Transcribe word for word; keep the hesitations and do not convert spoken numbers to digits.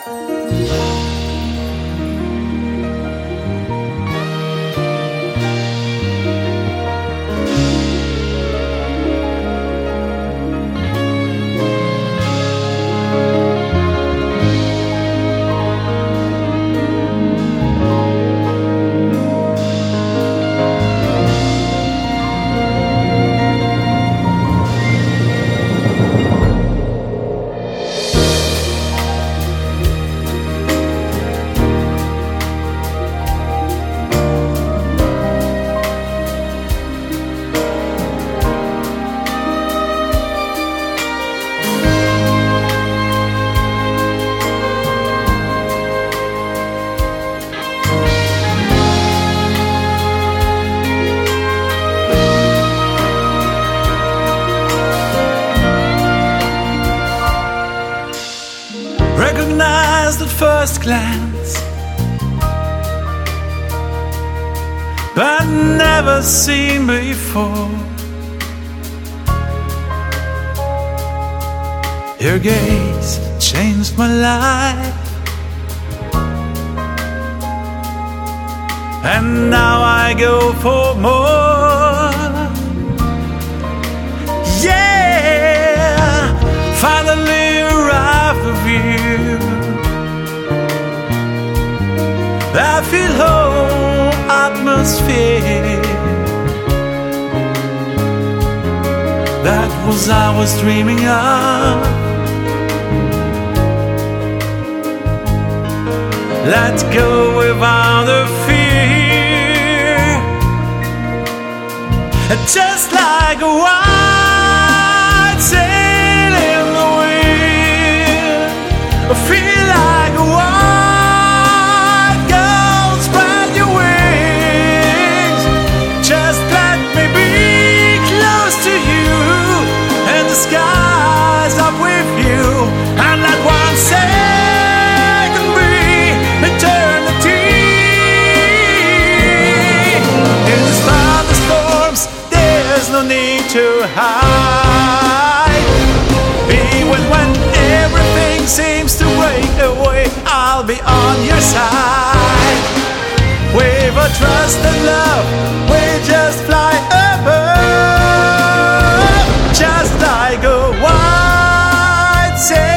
Recognized at first glance, but never seen before. Your gaze changed my life, and now I go for more. Yeah, finally arrived with you. I feel whole atmosphere. That was I was dreaming of. Let go without a fear. Just like a white sail in the wind, I feel like a white girl, spread your wings. Just let me be close to you, and the skies up with you, and let one second be eternity. In the thunderstorms, there's no need to hide. Even when everything seems to break away, I'll be on your side. With a trust and love, we just fly above, just like a white sail.